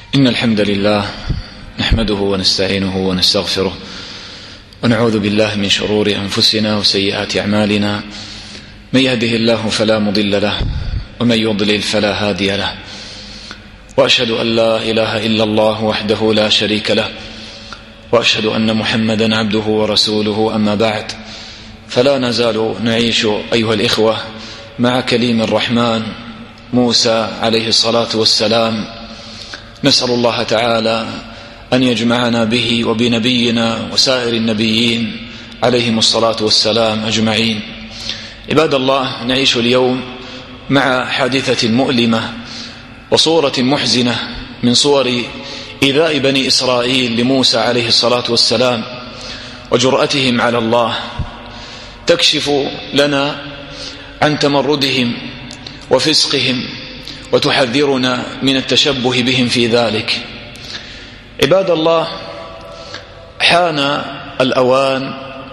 إن الحمد لله نحمده ونستعينه ونستغفره ونعوذ بالله من شرور أنفسنا وسيئات أعمالنا. من يهده الله فلا مضل له ومن يضلل فلا هادي له، وأشهد أن لا إله إلا الله وحده لا شريك له، وأشهد أن محمدا عبده ورسوله. أما بعد، فلا نزال نعيش أيها الإخوة مع كليم الرحمن موسى عليه الصلاة والسلام. نسأل الله تعالى أن يجمعنا به وبنبينا وسائر النبيين عليهم الصلاة والسلام أجمعين. عباد الله، نعيش اليوم مع حادثة مؤلمة وصورة محزنة من صور إيذاء بني إسرائيل لموسى عليه الصلاة والسلام وجرأتهم على الله، تكشف لنا عن تمردهم وفسقهم وتحذرنا من التشبه بهم في ذلك. عباد الله، حان الأوان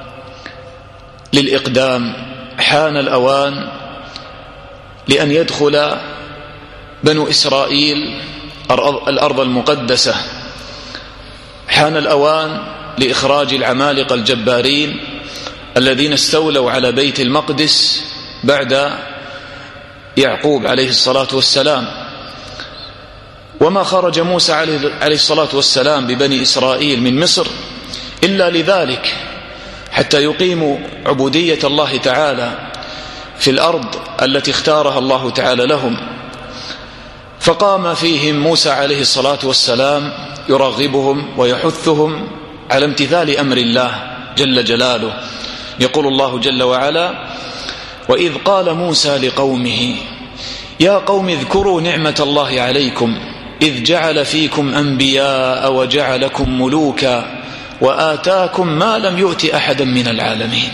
للإقدام، حان الأوان لأن يدخل بنو إسرائيل الأرض المقدسة، حان الأوان لإخراج العمالقة الجبارين الذين استولوا على بيت المقدس بعد يعقوب عليه الصلاة والسلام. وما خرج موسى عليه الصلاة والسلام ببني إسرائيل من مصر إلا لذلك، حتى يقيموا عبودية الله تعالى في الأرض التي اختارها الله تعالى لهم. فقام فيهم موسى عليه الصلاة والسلام يرغبهم ويحثهم على امتثال أمر الله جل جلاله. يقول الله جل وعلا: وإذ قال موسى لقومه يا قوم اذكروا نعمة الله عليكم إذ جعل فيكم أنبياء وجعلكم ملوكا وآتاكم ما لم يؤت أحدا من العالمين.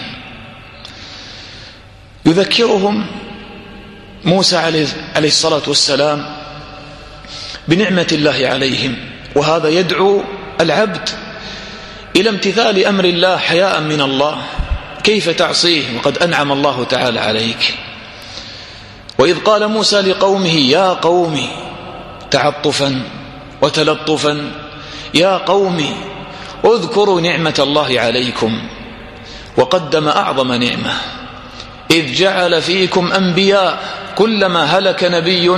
يذكرهم موسى عليه الصلاة والسلام بنعمة الله عليهم، وهذا يدعو العبد إلى امتثال أمر الله حياء من الله. كيف تعصيه وقد أنعم الله تعالى عليك؟ وإذ قال موسى لقومه يا قوم، تعطفا وتلطفا، يا قوم اذكروا نعمة الله عليكم، وقدم أعظم نعمة إذ جعل فيكم أنبياء. كلما هلك نبي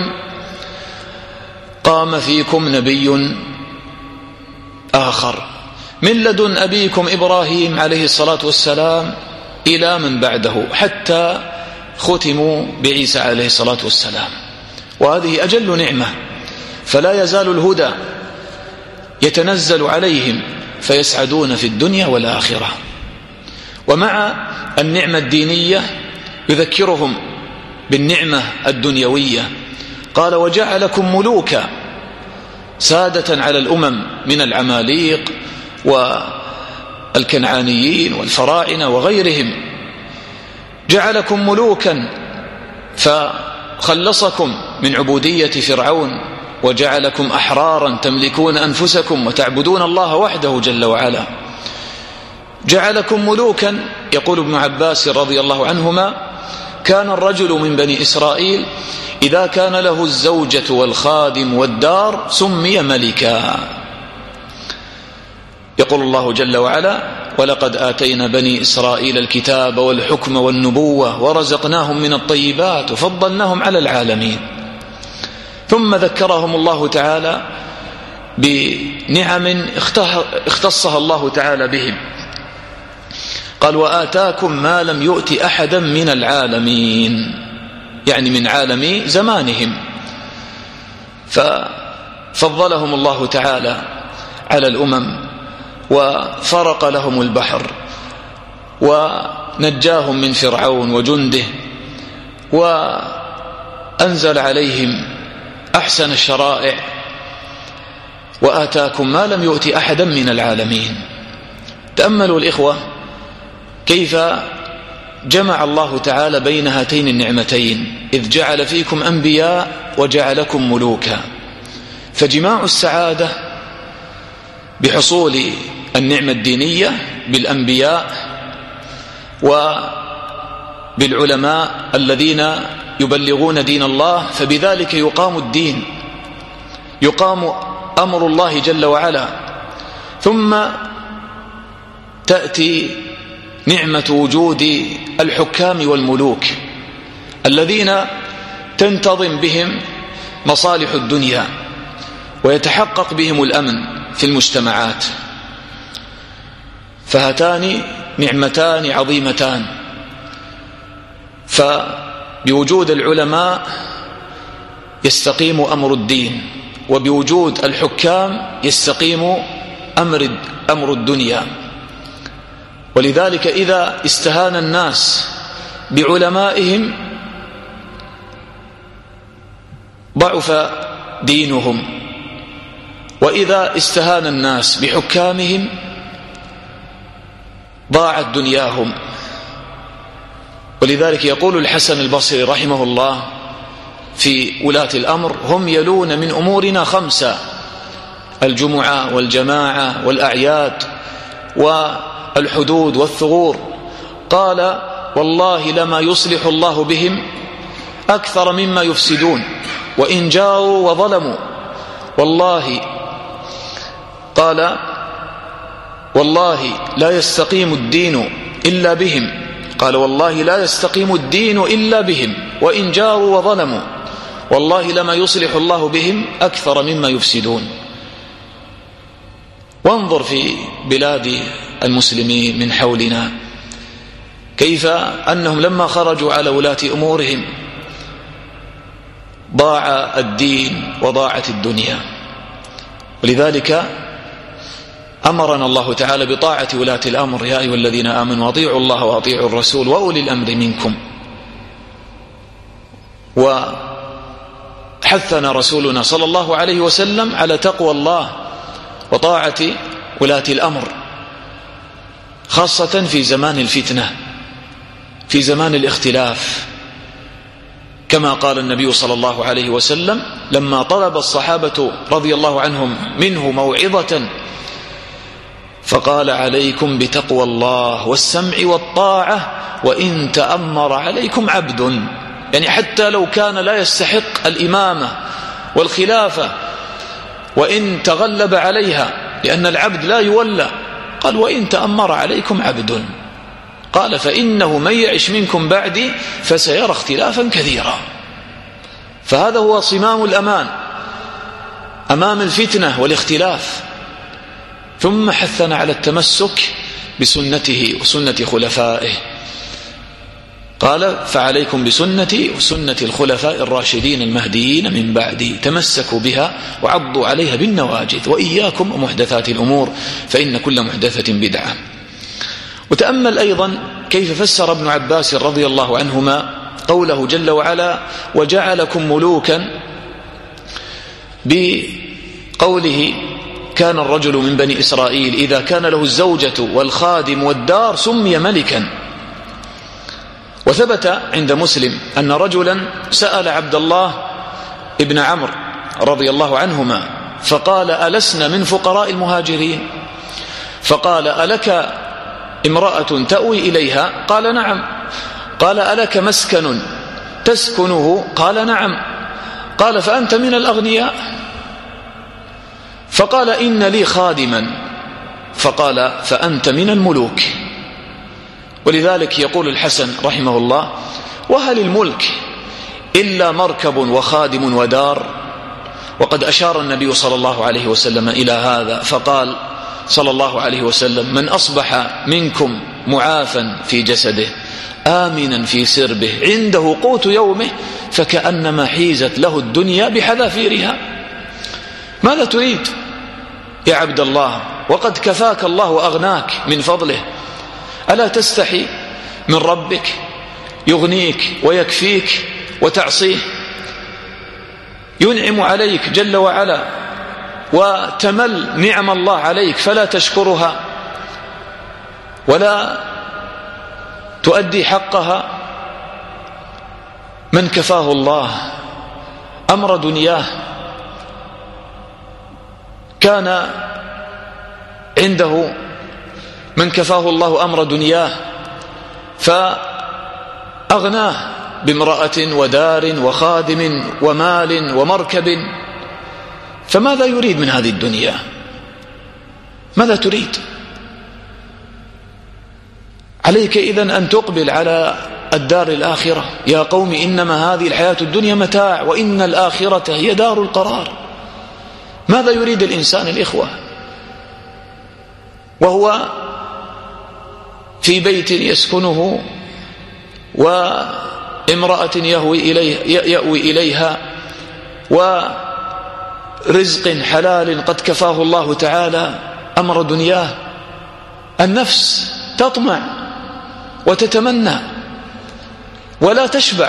قام فيكم نبي آخر، من لدن أبيكم إبراهيم عليه الصلاة والسلام إلى من بعده، حتى ختموا بعيسى عليه الصلاة والسلام. وهذه أجل نعمة، فلا يزال الهدى يتنزل عليهم فيسعدون في الدنيا والآخرة. ومع النعمة الدينية يذكرهم بالنعمة الدنيوية، قال وجعلكم ملوكا، سادة على الأمم من العماليق والكنعانيين والفراعنة وغيرهم. جعلكم ملوكا فخلصكم من عبودية فرعون، وجعلكم أحرارا تملكون أنفسكم وتعبدون الله وحده جل وعلا. جعلكم ملوكا. يقول ابن عباس رضي الله عنهما: كان الرجل من بني إسرائيل إذا كان له الزوجة والخادم والدار سمي ملكا. يقول الله جل وعلا: ولقد آتينا بني إسرائيل الكتاب والحكم والنبوة ورزقناهم من الطيبات وفضلناهم على العالمين. ثم ذكرهم الله تعالى بنعم اختصها الله تعالى بهم، قال وآتاكم ما لم يؤت أحدا من العالمين، يعني من عالم زمانهم. ففضلهم الله تعالى على الأمم، وفرق لهم البحر، ونجاهم من فرعون وجنده، وأنزل عليهم أحسن الشرائع، وآتاكم ما لم يؤت أحدا من العالمين. تأملوا الإخوة كيف جمع الله تعالى بين هاتين النعمتين، إذ جعل فيكم أنبياء وجعلكم ملوكا. فجماع السعادة بحصول النعمة الدينية بالأنبياء وبالعلماء الذين يبلغون دين الله، فبذلك يقام الدين، يقام أمر الله جل وعلا، ثم تأتي نعمة وجود الحكام والملوك الذين تنتظم بهم مصالح الدنيا ويتحقق بهم الأمن في المجتمعات. فهاتان نعمتان عظيمتان، فبوجود العلماء يستقيم أمر الدين، وبوجود الحكام يستقيم أمر الدنيا. ولذلك إذا استهان الناس بعلمائهم ضعف دينهم، وإذا استهان الناس بحكامهم ضاعت دنياهم. ولذلك يقول الحسن البصري رحمه الله في ولاة الأمر: هم يلون من أمورنا 5: الجمعة والجماعة والأعياد والحدود والثغور. قال: والله لما يصلح الله بهم أكثر مما يفسدون وإن جاءوا وظلموا. والله قال: والله لا يستقيم الدين إلا بهم. قال: والله لا يستقيم الدين إلا بهم وإن جاروا وظلموا. والله لما يصلح الله بهم أكثر مما يفسدون. وانظر في بلاد المسلمين من حولنا كيف أنهم لما خرجوا على ولاة أمورهم ضاع الدين وضاعت الدنيا. ولذلك أمرنا الله تعالى بطاعة ولاة الأمر: يا أيها الذين آمنوا أطيعوا الله وأطيعوا الرسول وأولي الأمر منكم. وحثنا رسولنا صلى الله عليه وسلم على تقوى الله وطاعة ولاة الأمر، خاصة في زمان الفتنة، في زمان الاختلاف، كما قال النبي صلى الله عليه وسلم لما طلب الصحابة رضي الله عنهم منه موعظة فقال: عليكم بتقوى الله والسمع والطاعة وإن تأمر عليكم عبد. يعني حتى لو كان لا يستحق الإمامة والخلافة وإن تغلب عليها، لأن العبد لا يولى، قال: وإن تأمر عليكم عبد. قال: فإنه من يعش منكم بعدي فسيرى اختلافا كثيرا. فهذا هو صمام الأمان أمام الفتنة والاختلاف. ثم حثنا على التمسك بسنته وسنة خلفائه. قال: فعليكم بسنتي وسنة الخلفاء الراشدين المهديين من بعدي، تمسكوا بها وعضوا عليها بالنواجذ، وإياكم ومحدثات الأمور فإن كل محدثة بدعة. وتأمل أيضا كيف فسر ابن عباس رضي الله عنهما قوله جل وعلا: وجعلكم ملوكا، بقوله: كان الرجل من بني إسرائيل إذا كان له الزوجة والخادم والدار سمي ملكا. وثبت عند مسلم أن رجلا سأل عبد الله ابن عمرو رضي الله عنهما فقال: ألسنا من فقراء المهاجرين؟ فقال: ألك امرأة تأوي إليها؟ قال: نعم. قال: ألك مسكن تسكنه؟ قال: نعم. قال: فأنت من الأغنياء؟ فقال: إن لي خادما. فقال: فأنت من الملوك. ولذلك يقول الحسن رحمه الله: وهل الملك إلا مركب وخادم ودار؟ وقد أشار النبي صلى الله عليه وسلم إلى هذا فقال صلى الله عليه وسلم: من أصبح منكم معافا في جسده آمنا في سربه عنده قوت يومه فكأنما حيزت له الدنيا بحذافيرها. ماذا تريد يا عبد الله وقد كفاك الله وأغناك من فضله؟ ألا تستحي من ربك يغنيك ويكفيك وتعصيه؟ ينعم عليك جل وعلا وتمل نعم الله عليك فلا تشكرها ولا تؤدي حقها. من كفاه الله أمر دنياه كان عنده من كفاه الله أمر دنياه فأغناه بامرأة ودار وخادم ومال ومركب، فماذا يريد من هذه الدنيا؟ ماذا تريد؟ عليك إذن أن تقبل على الدار الآخرة. يا قوم إنما هذه الحياة الدنيا متاع وإن الآخرة هي دار القرار. ماذا يريد الإنسان الإخوة وهو في بيت يسكنه وامرأة يأوي إليها ورزق حلال قد كفاه الله تعالى أمر دنياه؟ النفس تطمع وتتمنى ولا تشبع،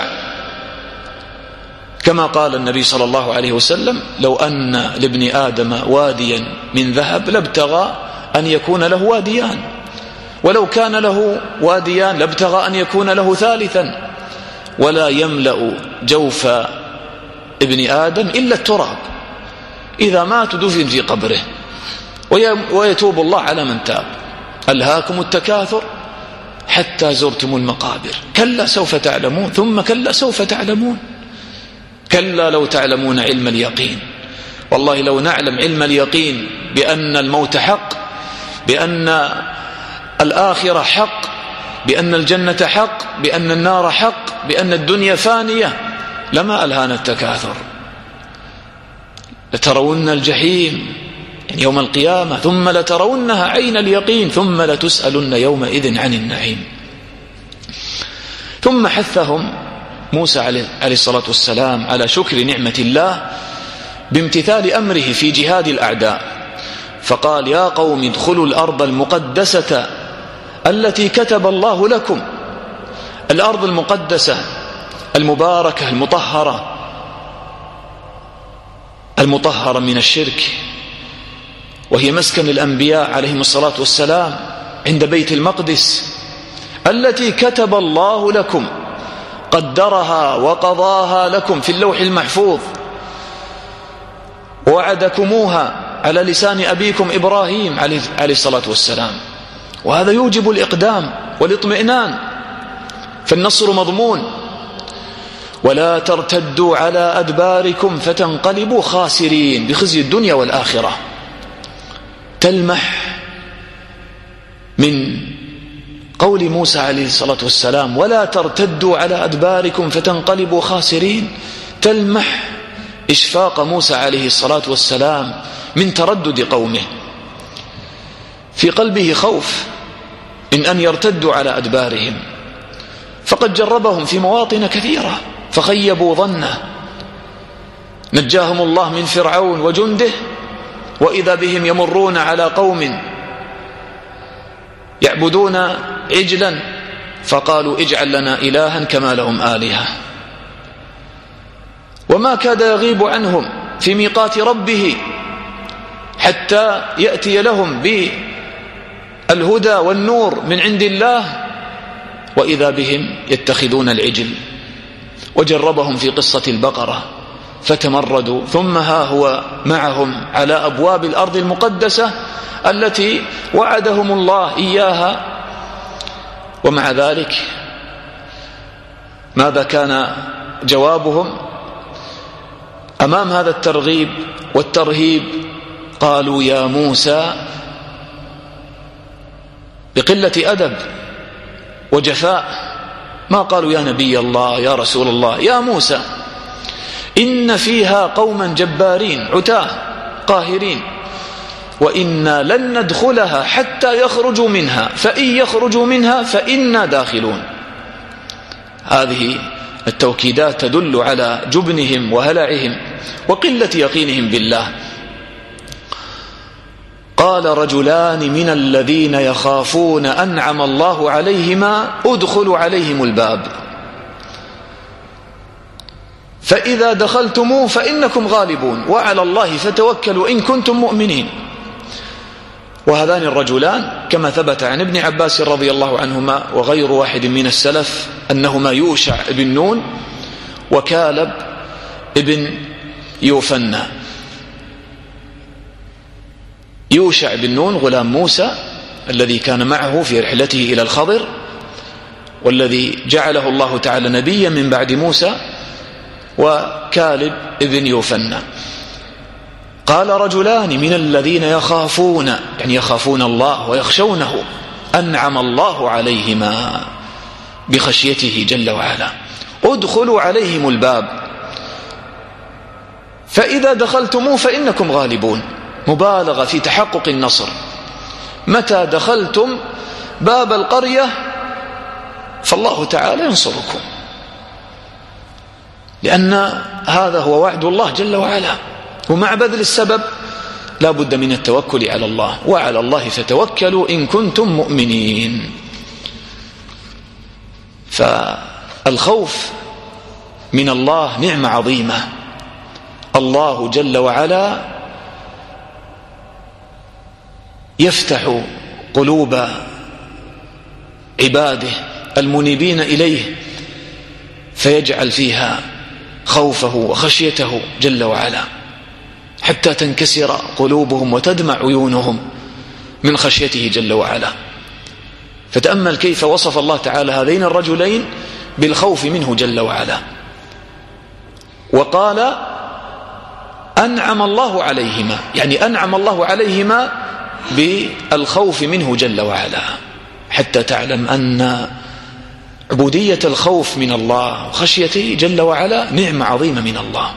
كما قال النبي صلى الله عليه وسلم: لو أن لابن آدم واديا من ذهب لابتغى أن يكون له واديان، ولو كان له واديان لابتغى أن يكون له ثالثا، ولا يملأ جوف ابن آدم إلا التراب، إذا مات دفن في قبره ويتوب الله على من تاب. ألهاكم التكاثر حتى زرتم المقابر، كلا سوف تعلمون ثم كلا سوف تعلمون، كلا لو تعلمون علم اليقين. والله لو نعلم علم اليقين بأن الموت حق، بأن الآخرة حق، بأن الجنة حق، بأن النار حق، بأن الدنيا فانية، لما ألهانا التكاثر. لترون الجحيم يوم القيامة ثم لترونها عين اليقين ثم لتسألن يومئذ عن النعيم. ثم حثهم موسى عليه الصلاة والسلام على شكر نعمة الله بامتثال أمره في جهاد الأعداء، فقال: يا قوم ادخلوا الأرض المقدسة التي كتب الله لكم. الأرض المقدسة المباركة المطهرة من الشرك، وهي مسكن الأنبياء عليهم الصلاة والسلام عند بيت المقدس، التي كتب الله لكم، قدرها وقضاها لكم في اللوح المحفوظ، ووعدكموها على لسان أبيكم إبراهيم عليه الصلاة والسلام. وهذا يوجب الإقدام والاطمئنان، فالنصر مضمون. ولا ترتدوا على أدباركم فتنقلبوا خاسرين، بخزي الدنيا والآخرة. تلمح من قول موسى عليه الصلاة والسلام: ولا ترتدوا على أدباركم فتنقلبوا خاسرين، تلمح إشفاق موسى عليه الصلاة والسلام من تردد قومه، في قلبه خوف من أن يرتدوا على أدبارهم، فقد جربهم في مواطن كثيرة فخيبوا ظنه. نجاهم الله من فرعون وجنده، وإذا بهم يمرون على قوم يعبدون عجلا فقالوا: اجعل لنا إلها كما لهم آلهة. وما كاد يغيب عنهم في ميقات ربه حتى يأتي لهم بالهدى والنور من عند الله، وإذا بهم يتخذون العجل. وجربهم في قصة البقرة فتمردوا، ثم ها هو معهم على أبواب الأرض المقدسة التي وعدهم الله إياها. ومع ذلك ماذا كان جوابهم أمام هذا الترغيب والترهيب؟ قالوا: يا موسى، بقلة أدب وجفاء، ما قالوا يا نبي الله يا رسول الله، يا موسى، إن فيها قوما جبارين عتاه قاهرين، وإنا لن ندخلها حتى يخرجوا منها، فإن يخرجوا منها فإنا داخلون. هذه التوكيدات تدل على جبنهم وهلعهم وقلة يقينهم بالله. قال رجلان من الذين يخافون أنعم الله عليهما ادخلوا عليهم الباب فإذا دخلتموه فإنكم غالبون وعلى الله فتوكلوا إن كنتم مؤمنين. وهذان الرجلان كما ثبت عن ابن عباس رضي الله عنهما وغير واحد من السلف أنهما يوشع بن نون وكالب ابن يوفنى. يوشع بن نون غلام موسى الذي كان معه في رحلته إلى الخضر، والذي جعله الله تعالى نبيا من بعد موسى، وكالب ابن يوفنى. قال رجلان من الذين يخافون، يعني يخافون الله ويخشونه، أنعم الله عليهما بخشيته جل وعلا، ادخلوا عليهم الباب فإذا دخلتموه فإنكم غالبون. مبالغة في تحقق النصر. متى دخلتم باب القرية فالله تعالى ينصركم، لأن هذا هو وعد الله جل وعلا. ومع بذل السبب لا بد من التوكل على الله، وعلى الله فتوكلوا إن كنتم مؤمنين. فالخوف من الله نعمة عظيمة. الله جل وعلا يفتح قلوب عباده المنيبين إليه فيجعل فيها خوفه وخشيته جل وعلا، حتى تنكسر قلوبهم وتدمع عيونهم من خشيته جل وعلا. فتأمل كيف وصف الله تعالى هذين الرجلين بالخوف منه جل وعلا، وقال أنعم الله عليهما، يعني أنعم الله عليهما بالخوف منه جل وعلا، حتى تعلم أن عبودية الخوف من الله وخشيته جل وعلا نعمة عظيمة من الله.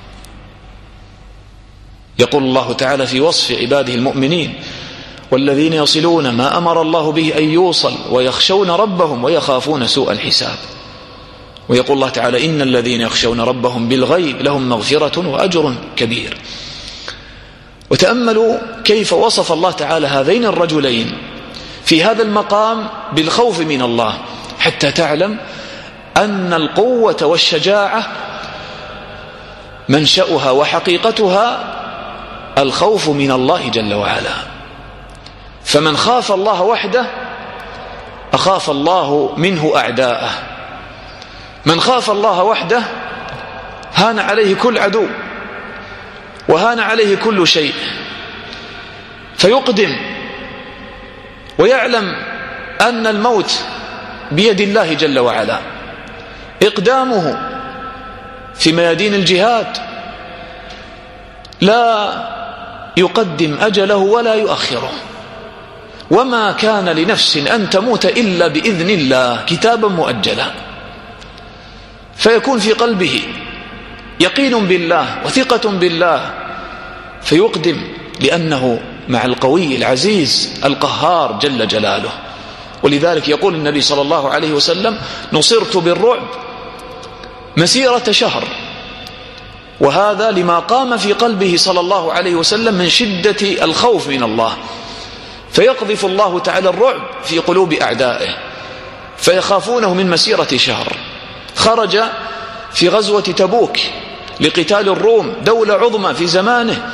يقول الله تعالى في وصف عباده المؤمنين: والذين يصلون ما أمر الله به أن يوصل ويخشون ربهم ويخافون سوء الحساب. ويقول الله تعالى: إن الذين يخشون ربهم بالغيب لهم مغفرة وأجر كبير. وتأملوا كيف وصف الله تعالى هذين الرجلين في هذا المقام بالخوف من الله، حتى تعلم أن القوة والشجاعة منشأها وحقيقتها الخوف من الله جل وعلا. فمن خاف الله وحده أخاف الله منه أعداءه. من خاف الله وحده هان عليه كل عدو وهان عليه كل شيء، فيقدم ويعلم أن الموت بيد الله جل وعلا. إقدامه في ميادين الجهاد لا يقدم أجله ولا يؤخره، وما كان لنفس أن تموت إلا بإذن الله كتابا مؤجلا. فيكون في قلبه يقين بالله وثقة بالله فيقدم، لأنه مع القوي العزيز القهار جل جلاله. ولذلك يقول النبي صلى الله عليه وسلم: نصرت بالرعب مسيرة شهر. وهذا لما قام في قلبه صلى الله عليه وسلم من شدة الخوف من الله، فيقذف الله تعالى الرعب في قلوب أعدائه فيخافونه من مسيرة شهر. خرج في غزوة تبوك لقتال الروم، دولة عظمى في زمانه،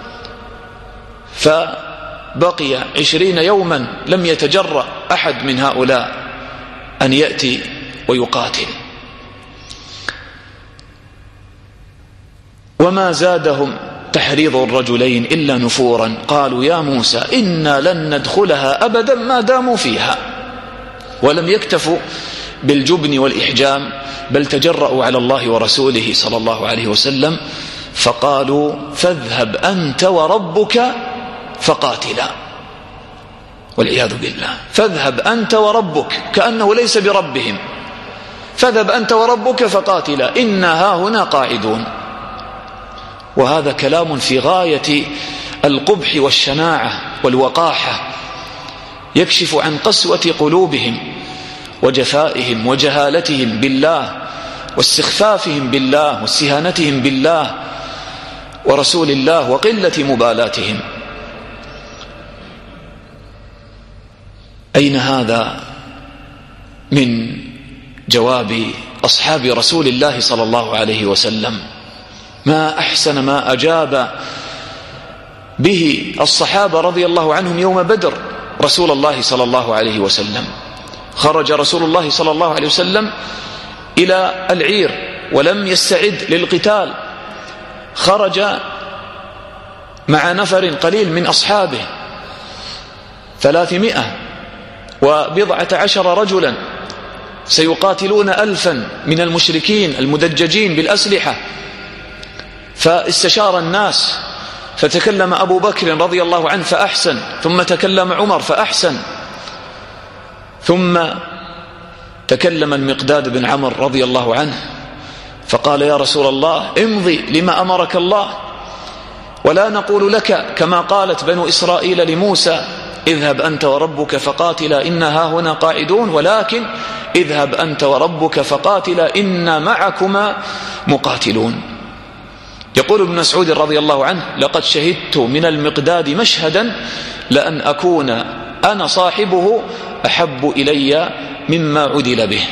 فبقي 20 يوما لم يتجرأ أحد من هؤلاء أن يأتي ويقاتل. وما زادهم تحريض الرجلين إلا نفورا، قالوا: يا موسى إنا لن ندخلها أبدا ما داموا فيها. ولم يكتفوا بالجبن والإحجام، بل تجرأوا على الله ورسوله صلى الله عليه وسلم، فقالوا: فاذهب أنت وربك فقاتلا. والعياذ بالله، فاذهب أنت وربك، كأنه ليس بربهم. فاذهب أنت وربك فقاتلا إنا هاهنا قاعدون. وهذا كلام في غاية القبح والشناعة والوقاحة، يكشف عن قسوة قلوبهم وجفائهم وجهالتهم بالله واستخفافهم بالله واستهانتهم بالله ورسول الله وقلة مبالاتهم. أين هذا من جواب أصحاب رسول الله صلى الله عليه وسلم؟ ما أحسن ما أجاب به الصحابة رضي الله عنهم يوم بدر رسول الله صلى الله عليه وسلم. خرج رسول الله صلى الله عليه وسلم إلى العير ولم يستعد للقتال، خرج مع نفر قليل من أصحابه 310 رجلا سيقاتلون 1000 من المشركين المدججين بالأسلحة. فاستشار الناس فتكلم أبو بكر رضي الله عنه فأحسن، ثم تكلم عمر فأحسن، ثم تكلم المقداد بن عمرو رضي الله عنه فقال: يا رسول الله امضي لما أمرك الله، ولا نقول لك كما قالت بنو إسرائيل لموسى: اذهب أنت وربك فقاتلا إنا هاهنا قاعدون، ولكن اذهب أنت وربك فقاتلا إنا معكما مقاتلون. يقول ابن مسعود رضي الله عنه: لقد شهدت من المقداد مشهدا لأن أكون أنا صاحبه أحب إلي مما عدل به.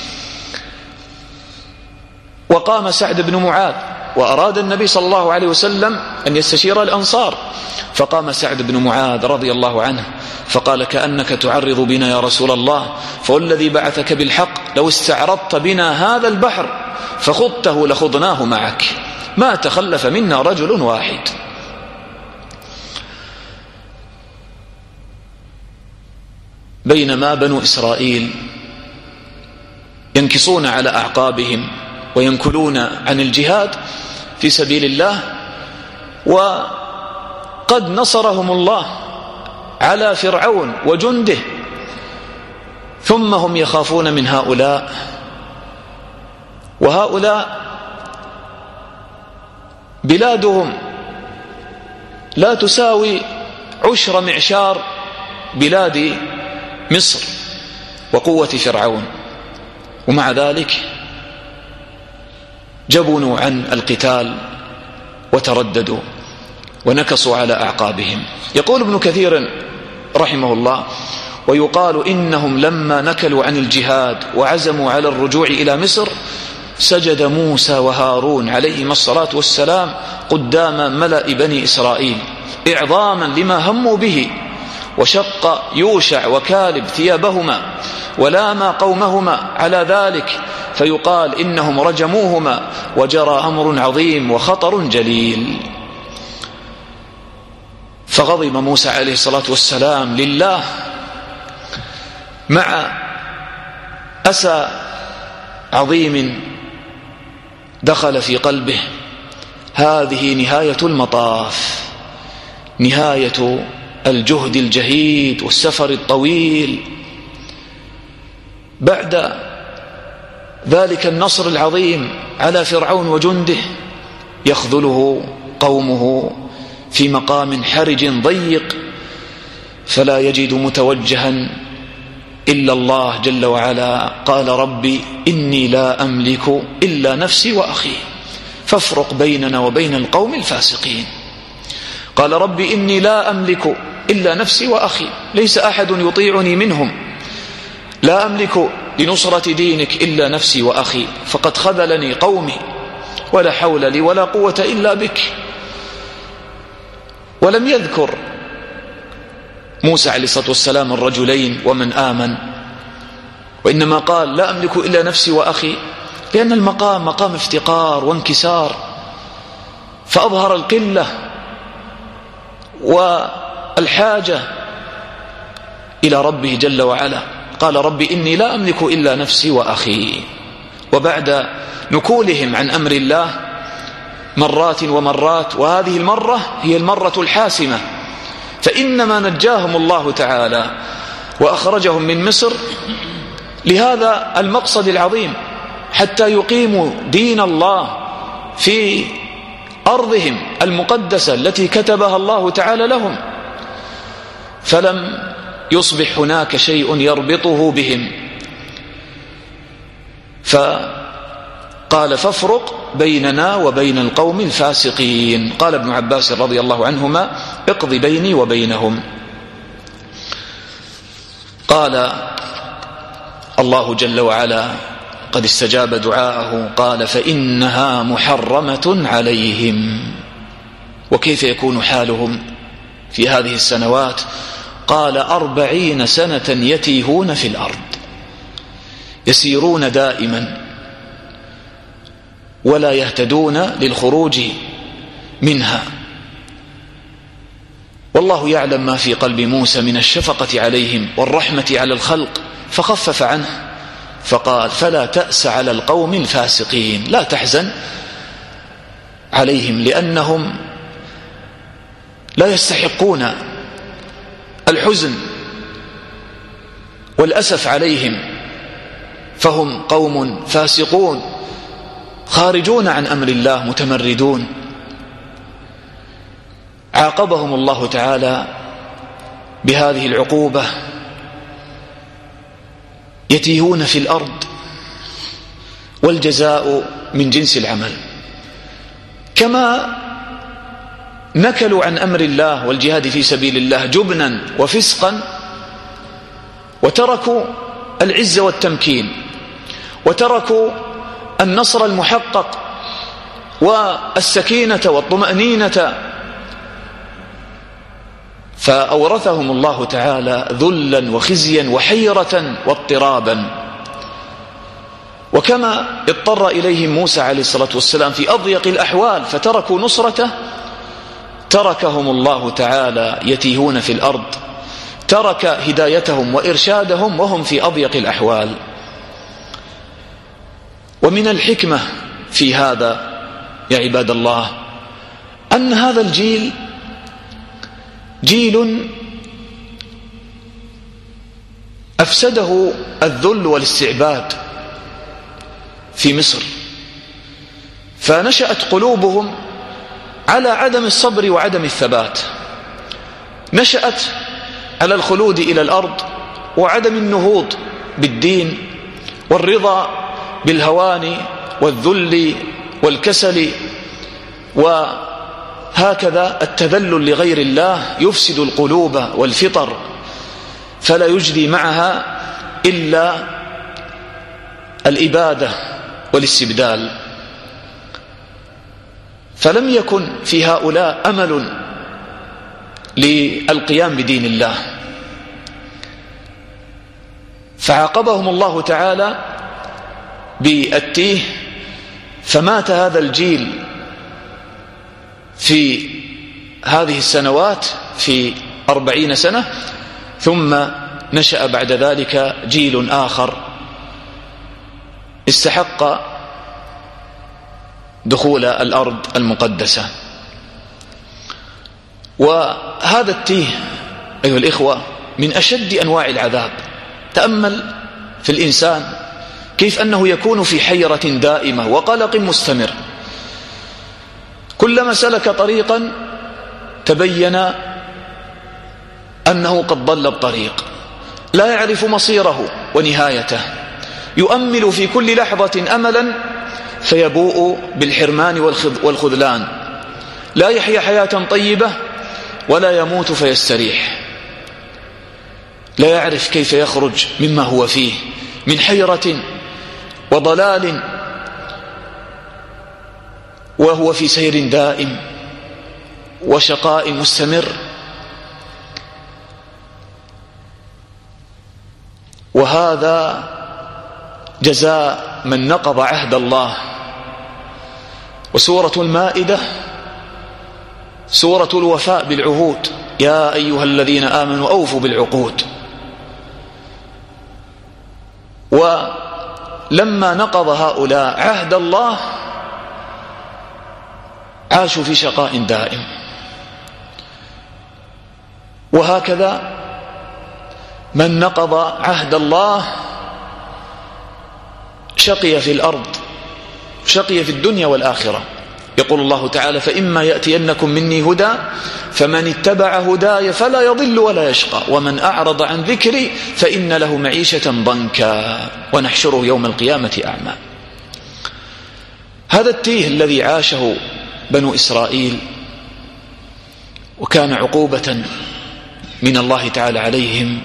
وقام سعد بن معاذ وأراد النبي صلى الله عليه وسلم أن يستشير الأنصار، فقام سعد بن معاذ رضي الله عنه فقال: كأنك تعرض بنا يا رسول الله، فوالذي بعثك بالحق لو استعرضت بنا هذا البحر فخضته لخضناه معك، ما تخلف منا رجل واحد. بينما بنو إسرائيل ينكصون على أعقابهم وينكلون عن الجهاد في سبيل الله، وقد نصرهم الله على فرعون وجنده، ثم هم يخافون من هؤلاء، وهؤلاء بلادهم لا تساوي عشر معشار بلاد مصر وقوة فرعون، ومع ذلك جبنوا عن القتال وترددوا ونكصوا على أعقابهم. يقول ابن كثير رحمه الله: ويقال إنهم لما نكلوا عن الجهاد وعزموا على الرجوع إلى مصر سجد موسى وهارون عليهما الصلاة والسلام قدام ملأ بني إسرائيل إعظاما لما هموا به، وشق يوشع وكالب ثيابهما ولاما قومهما على ذلك، فيقال إنهم رجموهما وجرى أمر عظيم وخطر جليل. فغضب موسى عليه الصلاة والسلام لله مع أسى عظيم دخل في قلبه. هذه نهاية المطاف، نهاية الجهد الجهيد والسفر الطويل. بعد ذلك النصر العظيم على فرعون وجنده يخذله قومه في مقام حرج ضيق، فلا يجد متوجها إلا الله جل وعلا. قال: ربي إني لا أملك إلا نفسي وأخي فافرق بيننا وبين القوم الفاسقين. قال: ربي إني لا أملك إلا نفسي وأخي، ليس أحد يطيعني منهم، لا أملك لنصرة دينك إلا نفسي وأخي، فقد خذلني قومي ولا حول لي ولا قوة إلا بك. ولم يذكر موسى عليه الصلاة والسلام الرجلين ومن آمن، وإنما قال: لا أملك إلا نفسي وأخي، لأن المقام مقام افتقار وانكسار، فأظهر القلة والحاجة إلى ربه جل وعلا. قال: ربي إني لا أملك إلا نفسي وأخي. وبعد نكولهم عن أمر الله مرات ومرات، وهذه المرة هي المرة الحاسمة، فإنما نجاهم الله تعالى وأخرجهم من مصر لهذا المقصد العظيم، حتى يقيموا دين الله في أرضهم المقدسة التي كتبها الله تعالى لهم. فلم يصبح هناك شيء يربطه بهم، فقال: فافرق بيننا وبين القوم الفاسقين. قال ابن عباس رضي الله عنهما: اقض بيني وبينهم. قال الله جل وعلا: قد استجاب دعاءه، قال: فإنها محرمة عليهم. وكيف يكون حالهم في هذه السنوات؟ قال: 40 سنة يتيهون في الأرض، يسيرون دائما ولا يهتدون للخروج منها. والله يعلم ما في قلب موسى من الشفقة عليهم والرحمة على الخلق، فخفف عنه فقال: فلا تأس على القوم الفاسقين، لا تحزن عليهم، لأنهم لا يستحقون الحزن والأسف عليهم، فهم قوم فاسقون خارجون عن أمر الله متمردون. عاقبهم الله تعالى بهذه العقوبة، يتيهون في الأرض، والجزاء من جنس العمل. كما نكلوا عن أمر الله والجهاد في سبيل الله جبنا وفسقا، وتركوا العز والتمكين، وتركوا النصر المحقق والسكينة والطمأنينة، فأورثهم الله تعالى ذلا وخزيا وحيرة واضطرابا. وكما اضطر إليهم موسى عليه الصلاة والسلام في أضيق الأحوال فتركوا نصرته، تركهم الله تعالى يتيهون في الأرض، ترك هدايتهم وإرشادهم وهم في أضيق الأحوال. ومن الحكمة في هذا يا عباد الله أن هذا الجيل جيل أفسده الذل والاستعباد في مصر، فنشأت قلوبهم على عدم الصبر وعدم الثبات، نشأت على الخلود إلى الأرض وعدم النهوض بالدين والرضا بالهوان والذل والكسل، وهكذا التذلل لغير الله يفسد القلوب والفطر، فلا يجدي معها إلا الإبادة والاستبدال. فلم يكن في هؤلاء أمل للقيام بدين الله، فعاقبهم الله تعالى بالتيه، فمات هذا الجيل في هذه السنوات في 40 سنة، ثم نشأ بعد ذلك جيل آخر استحق دخول الأرض المقدسة. وهذا التيه أيها الإخوة من أشد أنواع العذاب. تأمل في الإنسان كيف أنه يكون في حيرة دائمة وقلق مستمر، كلما سلك طريقا تبين أنه قد ضل الطريق، لا يعرف مصيره ونهايته، يؤمل في كل لحظة أملا فيبوء بالحرمان والخذلان، لا يحيا حياة طيبة ولا يموت فيستريح، لا يعرف كيف يخرج مما هو فيه من حيرة وضلال، وهو في سير دائم وشقاء مستمر. وهذا جزاء من نقض عهد الله. وسورة المائدة سورة الوفاء بالعهود، يا أيها الذين آمنوا أوفوا بالعقود. ولما نقض هؤلاء عهد الله عاشوا في شقاء دائم. وهكذا من نقض عهد الله شقي في الأرض، شقي في الدنيا والآخرة. يقول الله تعالى: فإما يأتينكم مني هدى فمن اتبع هداي فلا يضل ولا يشقى ومن أعرض عن ذكري فإن له معيشة ضنكا ونحشره يوم القيامة أعمى. هذا التيه الذي عاشه بنو إسرائيل وكان عقوبة من الله تعالى عليهم،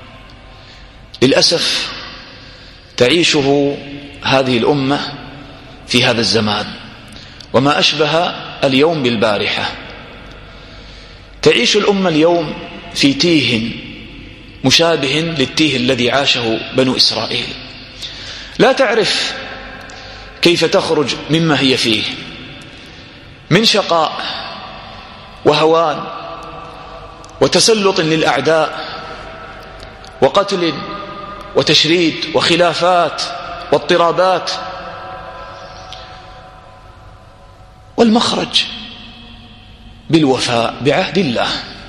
للأسف تعيشه هذه الأمة في هذا الزمان، وما أشبه اليوم بالبارحة. تعيش الأمة اليوم في تيه مشابه للتيه الذي عاشه بنو إسرائيل، لا تعرف كيف تخرج مما هي فيه من شقاء وهوان وتسلط للأعداء وقتل وتشريد وخلافات واضطرابات. والمخرج بالوفاء بعهد الله.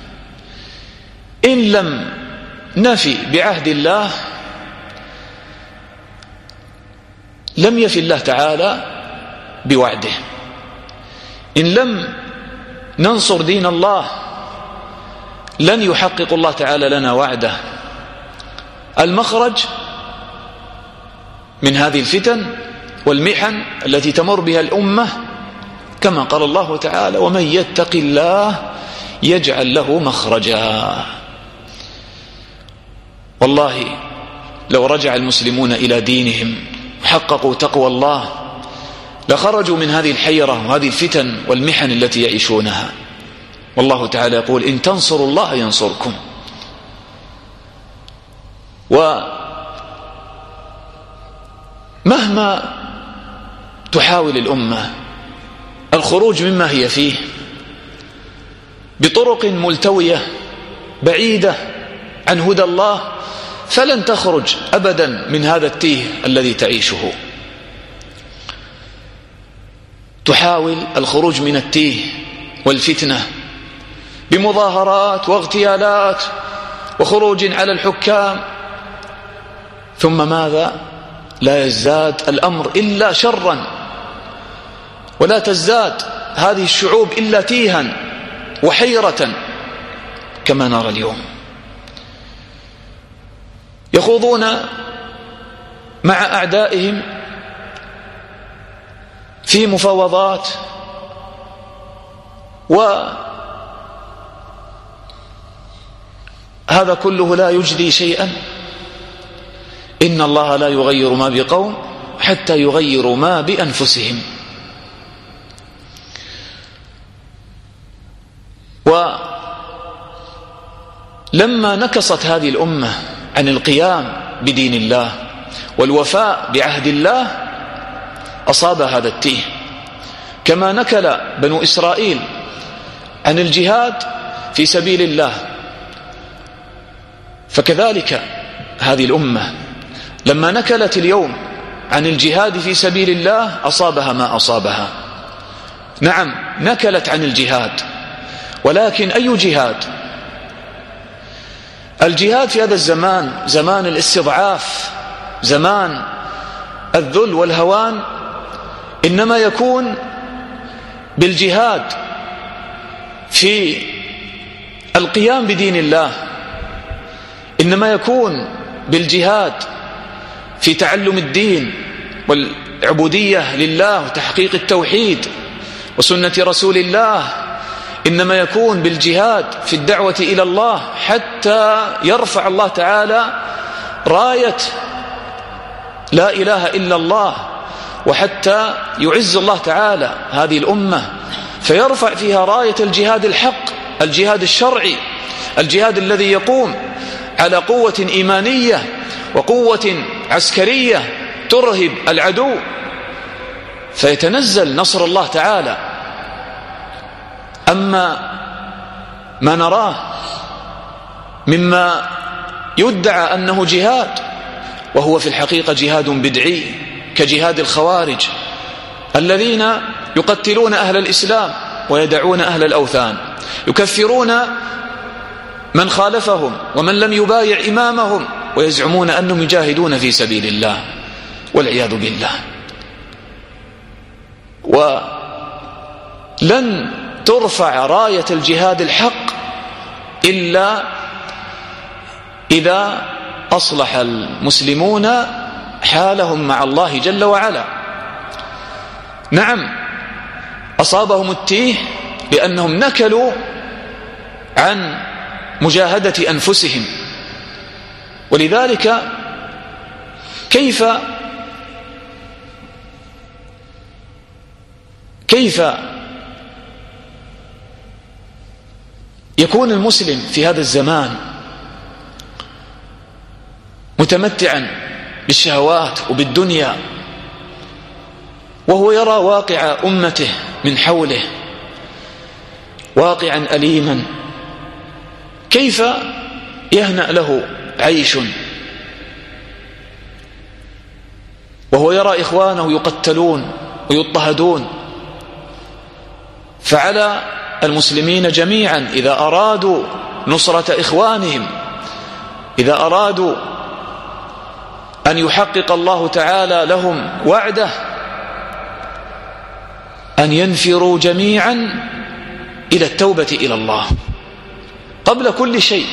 إن لم نفي بعهد الله لم يفي الله تعالى بوعده. إن لم ننصر دين الله لن يحقق الله تعالى لنا وعده. المخرج من هذه الفتن والمحن التي تمر بها الأمة كما قال الله تعالى: ومن يتق الله يجعل له مخرجا. والله لو رجع المسلمون إلى دينهم وحققوا تقوى الله لخرجوا من هذه الحيرة وهذه الفتن والمحن التي يعيشونها. والله تعالى يقول: إن تنصروا الله ينصركم. ومهما تحاول الأمة الخروج مما هي فيه بطرق ملتوية بعيدة عن هدى الله فلن تخرج أبدا من هذا التيه الذي تعيشه. تحاول الخروج من التيه والفتنة بمظاهرات واغتيالات وخروج على الحكام، ثم ماذا؟ لا يزداد الأمر إلا شرا، ولا تزداد هذه الشعوب إلا تيها وحيرة كما نرى اليوم. يخوضون مع أعدائهم في مفاوضات، وهذا كله لا يجدي شيئا. إن الله لا يغير ما بقوم حتى يغيروا ما بأنفسهم. ولما نكصت هذه الأمة عن القيام بدين الله والوفاء بعهد الله أصاب هذا التيه، كما نكل بنو إسرائيل عن الجهاد في سبيل الله، فكذلك هذه الأمة لما نكلت اليوم عن الجهاد في سبيل الله أصابها ما أصابها. نعم، نكلت عن الجهاد، ولكن أي جهاد؟ الجهاد في هذا الزمان زمان الاستضعاف، زمان الذل والهوان، إنما يكون بالجهاد في القيام بدين الله، إنما يكون بالجهاد في تعلم الدين والعبودية لله وتحقيق التوحيد وسنة رسول الله، إنما يكون بالجهاد في الدعوة إلى الله حتى يرفع الله تعالى راية لا إله إلا الله، وحتى يعز الله تعالى هذه الأمة فيرفع فيها راية الجهاد الحق، الجهاد الشرعي، الجهاد الذي يقوم على قوة إيمانية وقوة عسكرية ترهب العدو، فيتنزل نصر الله تعالى. أما ما نراه مما يدعى أنه جهاد وهو في الحقيقة جهاد بدعي كجهاد الخوارج الذين يقتلون أهل الإسلام ويدعون أهل الأوثان، يكفرون من خالفهم ومن لم يبايع إمامهم، ويزعمون أنهم يجاهدون في سبيل الله والعياذ بالله. ولن ترفع راية الجهاد الحق إلا إذا أصلح المسلمون حالهم مع الله جل وعلا. نعم، أصابهم التيه لأنهم نكلوا عن مجاهدة أنفسهم، ولذلك كيف يكون المسلم في هذا الزمان متمتعا بالشهوات وبالدنيا وهو يرى واقع أمته من حوله واقعا أليما؟ كيف يهنأ له عيش وهو يرى إخوانه يقتلون ويضطهدون؟ فعلى المسلمين جميعا إذا أرادوا نصرة إخوانهم، إذا أرادوا أن يحقق الله تعالى لهم وعده، أن ينفروا جميعا إلى التوبة إلى الله قبل كل شيء،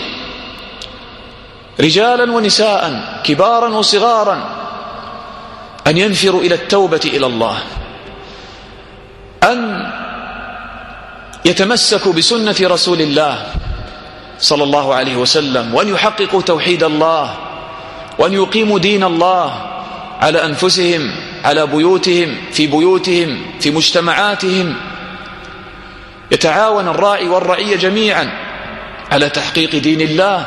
رجالا ونساء، كبارا وصغارا، أن ينفروا إلى التوبة إلى الله، أن يتمسكوا بسنة رسول الله صلى الله عليه وسلم، وأن يحققوا توحيد الله، وأن يقيموا دين الله على أنفسهم، على بيوتهم، في بيوتهم، في مجتمعاتهم. يتعاون الراعي والرعية جميعا على تحقيق دين الله،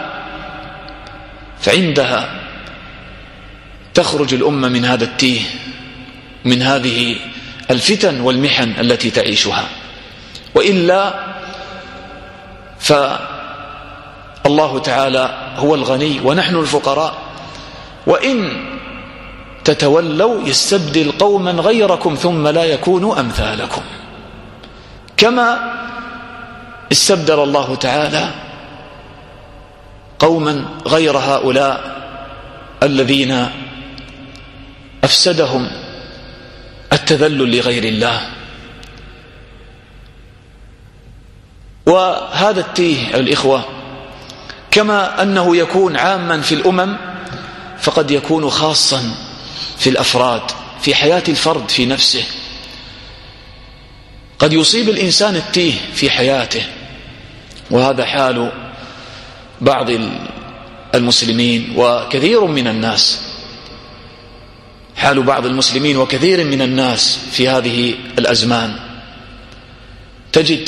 فعندها تخرج الأمة من هذا التيه، من هذه الفتن والمحن التي تعيشها. وإلا فالله تعالى هو الغني ونحن الفقراء، وإن تتولوا يستبدل قوما غيركم ثم لا يكونوا أمثالكم، كما استبدل الله تعالى قوما غير هؤلاء الذين أفسدهم التذلل لغير الله. وهذا التيه الإخوة كما أنه يكون عاما في الأمم، فقد يكون خاصا في الأفراد، في حياة الفرد في نفسه. قد يصيب الإنسان التيه في حياته، وهذا حال بعض المسلمين وكثير من الناس، حال بعض المسلمين وكثير من الناس في هذه الأزمان. تجد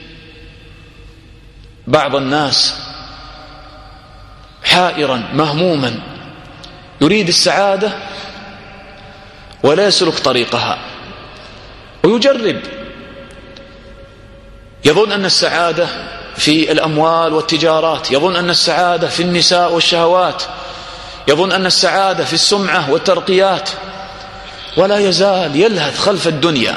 بعض الناس حائرا مهموما، يريد السعادة ولا يسلك طريقها، ويجرب، يظن أن السعادة في الأموال والتجارات، يظن أن السعادة في النساء والشهوات، يظن أن السعادة في السمعة والترقيات، ولا يزال يلهث خلف الدنيا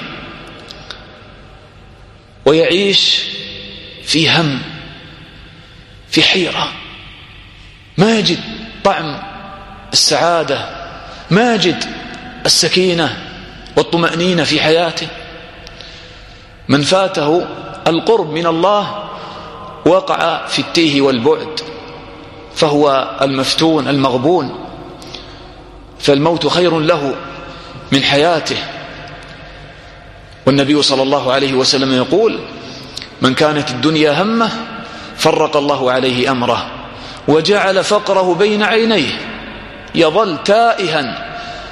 ويعيش في هم، في حيرة، ما يجد طعم السعادة، ما يجد السكينة والطمأنينة في حياته. من فاته القرب من الله وقع في التيه والبعد، فهو المفتون المغبون، فالموت خير له من حياته. والنبي صلى الله عليه وسلم يقول: من كانت الدنيا همه فرق الله عليه أمره وجعل فقره بين عينيه، يظل تائها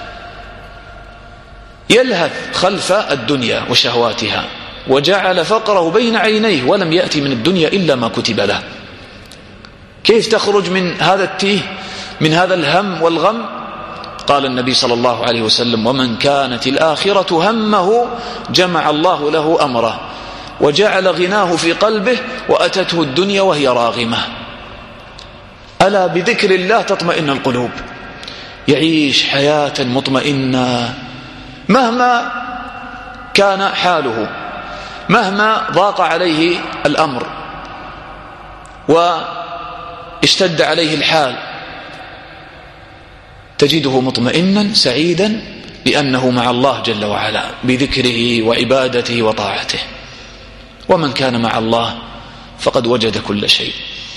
يلهث خلف الدنيا وشهواتها، وجعل فقره بين عينيه ولم يأتي من الدنيا إلا ما كتب له. كيف تخرج من هذا التيه، من هذا الهم والغم؟ قال النبي صلى الله عليه وسلم: ومن كانت الآخرة همه جمع الله له أمره وجعل غناه في قلبه وأتته الدنيا وهي راغمة. ألا بذكر الله تطمئن القلوب. يعيش حياة مطمئنة مهما كان حاله، مهما ضاق عليه الأمر واشتد عليه الحال، تجده مطمئنا سعيدا لأنه مع الله جل وعلا بذكره وعبادته وطاعته. ومن كان مع الله فقد وجد كل شيء.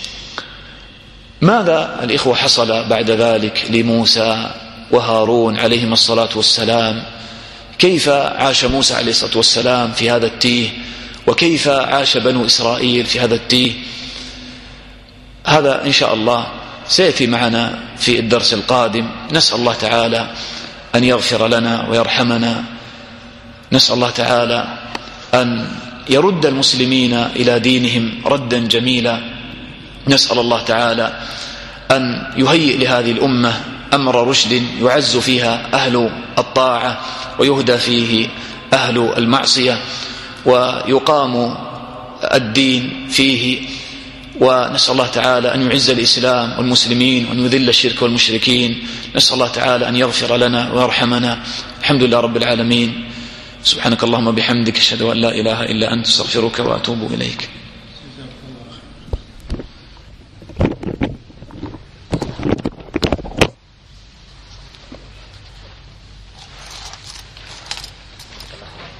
ماذا الإخوة حصل بعد ذلك لموسى وهارون عليهما الصلاة والسلام؟ كيف عاش موسى عليه الصلاة والسلام في هذا التيه، وكيف عاش بنو إسرائيل في هذا التيه؟ هذا إن شاء الله سيأتي معنا في الدرس القادم. نسأل الله تعالى أن يغفر لنا ويرحمنا، نسأل الله تعالى أن يرد المسلمين إلى دينهم ردا جميلا، نسأل الله تعالى أن يهيئ لهذه الأمة أمر رشد يعز فيها أهل الطاعة ويهدى فيه أهل المعصية ويقام الدين فيه. ونسأل الله تعالى أن يعز الإسلام والمسلمين وأن يذل الشرك والمشركين. نسأل الله تعالى أن يغفر لنا ويرحمنا. الحمد لله رب العالمين. سبحانك اللهم بحمدك أشهد أن لا إله إلا أنت، استغفرك وأتوب إليك.